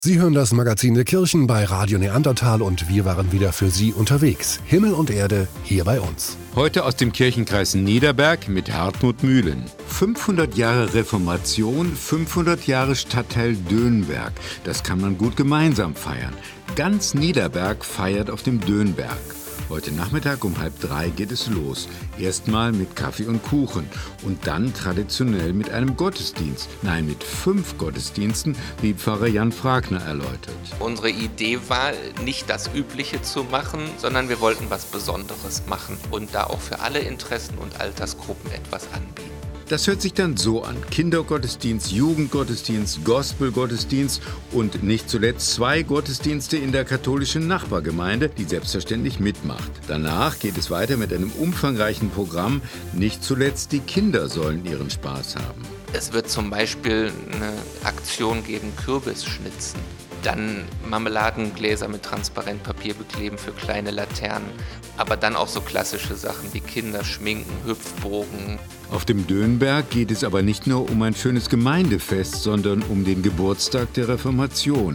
Sie hören das Magazin der Kirchen bei Radio Neandertal und wir waren wieder für Sie unterwegs. Himmel und Erde hier bei uns. Heute aus dem Kirchenkreis Niederberg mit Hartmut Mühlen. 500 Jahre Reformation, 500 Jahre Stadtteil Dönberg. Das kann man gut gemeinsam feiern. Ganz Niederberg feiert auf dem Dönberg. Heute Nachmittag um 2:30 geht es los. Erstmal mit Kaffee und Kuchen und dann traditionell mit einem Gottesdienst. Nein, mit 5 Gottesdiensten, wie Pfarrer Jan Fragner erläutert. Unsere Idee war, nicht das Übliche zu machen, sondern wir wollten was Besonderes machen und da auch für alle Interessen und Altersgruppen etwas anbieten. Das hört sich dann so an. Kindergottesdienst, Jugendgottesdienst, Gospelgottesdienst und nicht zuletzt 2 Gottesdienste in der katholischen Nachbargemeinde, die selbstverständlich mitmacht. Danach geht es weiter mit einem umfangreichen Programm. Nicht zuletzt die Kinder sollen ihren Spaß haben. Es wird zum Beispiel eine Aktion geben, Kürbisschnitzen. Dann Marmeladengläser mit Transparentpapier bekleben für kleine Laternen. Aber dann auch so klassische Sachen wie Kinder schminken, Hüpfbogen. Auf dem Dönberg geht es aber nicht nur um ein schönes Gemeindefest, sondern um den Geburtstag der Reformation.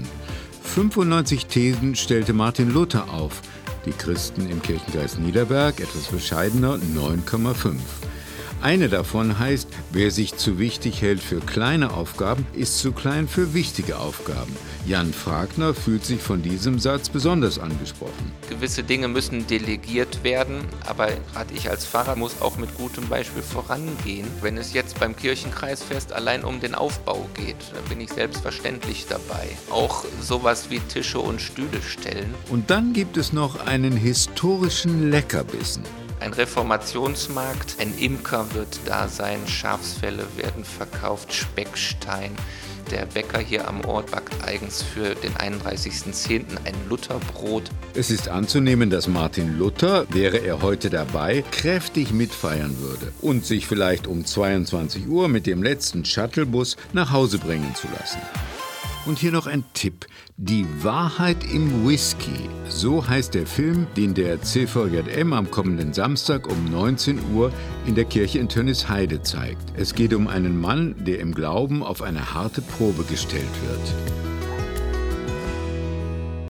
95 Thesen stellte Martin Luther auf. Die Christen im Kirchenkreis Niederberg, etwas bescheidener, 9,5. Eine davon heißt, wer sich zu wichtig hält für kleine Aufgaben, ist zu klein für wichtige Aufgaben. Jan Fragner fühlt sich von diesem Satz besonders angesprochen. Gewisse Dinge müssen delegiert werden, aber gerade ich als Pfarrer muss auch mit gutem Beispiel vorangehen. Wenn es jetzt beim Kirchenkreisfest allein um den Aufbau geht, dann bin ich selbstverständlich dabei. Auch sowas wie Tische und Stühle stellen. Und dann gibt es noch einen historischen Leckerbissen. Ein Reformationsmarkt, ein Imker wird da sein, Schafsfelle werden verkauft, Speckstein. Der Bäcker hier am Ort backt eigens für den 31.10. ein Lutherbrot. Es ist anzunehmen, dass Martin Luther, wäre er heute dabei, kräftig mitfeiern würde und sich vielleicht um 22 Uhr mit dem letzten Shuttlebus nach Hause bringen zu lassen. Und hier noch ein Tipp. Die Wahrheit im Whisky. So heißt der Film, den der CVJM am kommenden Samstag um 19 Uhr in der Kirche in Tönnisheide zeigt. Es geht um einen Mann, der im Glauben auf eine harte Probe gestellt wird.